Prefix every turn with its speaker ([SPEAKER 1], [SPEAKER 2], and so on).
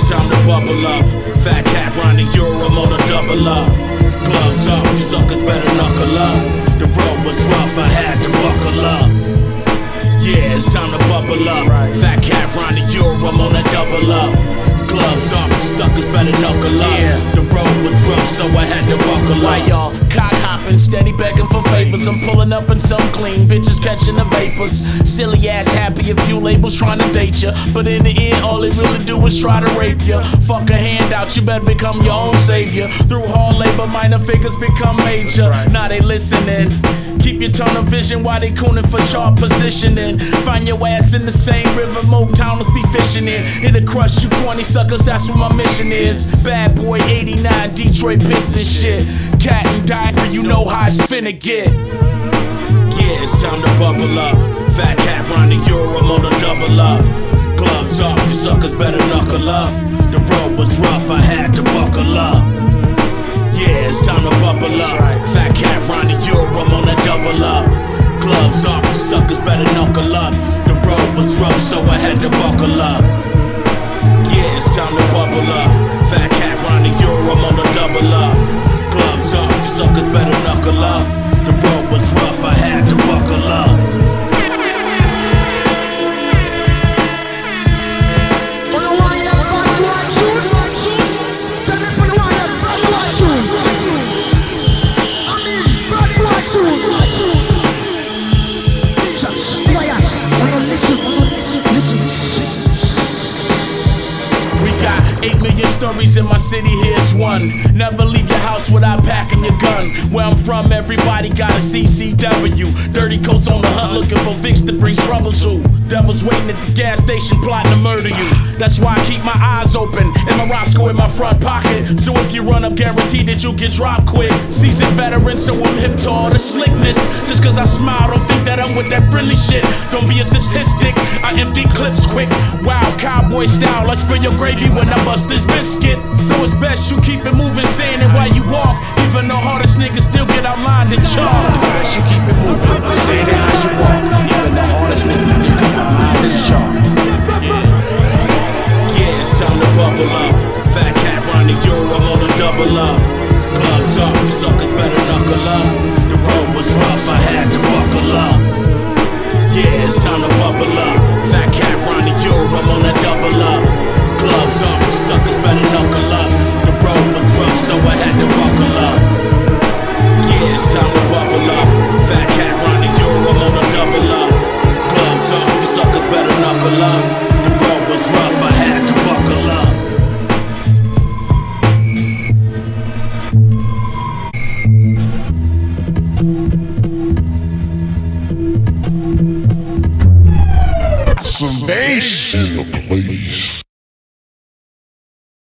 [SPEAKER 1] time to bubble up. Fat cat round the euro, I'm on a double up. Gloves off, you suckers better knuckle up. The road was rough, I had to buckle up. Yeah, it's time to bubble up. Fat cat round the euro, I'm on a double up. Gloves off, you suckers better knuckle up. The road was rough, so I had to buckle up.
[SPEAKER 2] Why y'all cock hopping, steady begging for favors? I'm pulling up in some clean, bitches catching the vapors. Silly ass happy if you labels trying to date ya, but in the end all they really do is try to rape ya. Fuck a handout, you better become your own savior. Through hard labor, minor figures become major. Now they listening. Keep your tunnel vision while they cooning for chart positioning. Find your ass in the same river Motowners be fishing in. It'll crush you corny suckers, that's what my mission is. Bad boy 89, Detroit Pistons shit. Cat and diaper, you know how it's finna get.
[SPEAKER 1] Yeah, it's time to bubble up. Fat cat round the euro, I'm on a double up. Gloves off, you suckers better knuckle up. The road was rough, I had to buckle up. Yeah, it's time to bubble up. Fat cat round the euro, I'm on a double up. Gloves off, you suckers better knuckle up. The road was rough, so I had to buckle up. Yeah, it's time to bubble up. Fat cat round the euro, I'm on a double up. Gloves off, you suckers better knuckle up. The road was rough, I had to buckle up.
[SPEAKER 2] Stories in my city, here's one. Never leave your house without packing your gun. Where I'm from, everybody got a CCW. Dirty coats on the hunt, looking for Vicks that brings trouble to. Devils waiting at the gas station, plotting to murder you. That's why I keep my eyes open and my Roscoe in my front pocket. So if you run up, guaranteed that you'll get dropped quick. Seasoned veteran, so I'm hip to all the slickness. Just cause I smile, don't think that I'm with that friendly shit. Don't be a statistic, I empty clips quick. Wild cowboy style, I spill your gravy when I bust this biscuit. So it's best you keep it moving, saying it while you walk. Even the hardest niggas still get outlined and chalk. It's best you keep it moving, saying it how you walk. Even the hardest niggas still get outlined and chalk.
[SPEAKER 1] Yeah, it's time to bubble up. Fat cat round the euro, I'm on a double up. Gloves off, you suckers better knuckle up. The road was rough, I had to buckle up. Yeah, it's time to bubble up. Fat cat round the euro, I'm on a double up. Gloves off, you suckers better knuckle up. The road was rough, so I had to buckle up. Yeah, it's time to bubble up. Fat cat round the euro, I'm on a double up. Gloves off, you suckers better knuckle up. The road was rough, I had to buckle up.
[SPEAKER 3] Some bass in the place.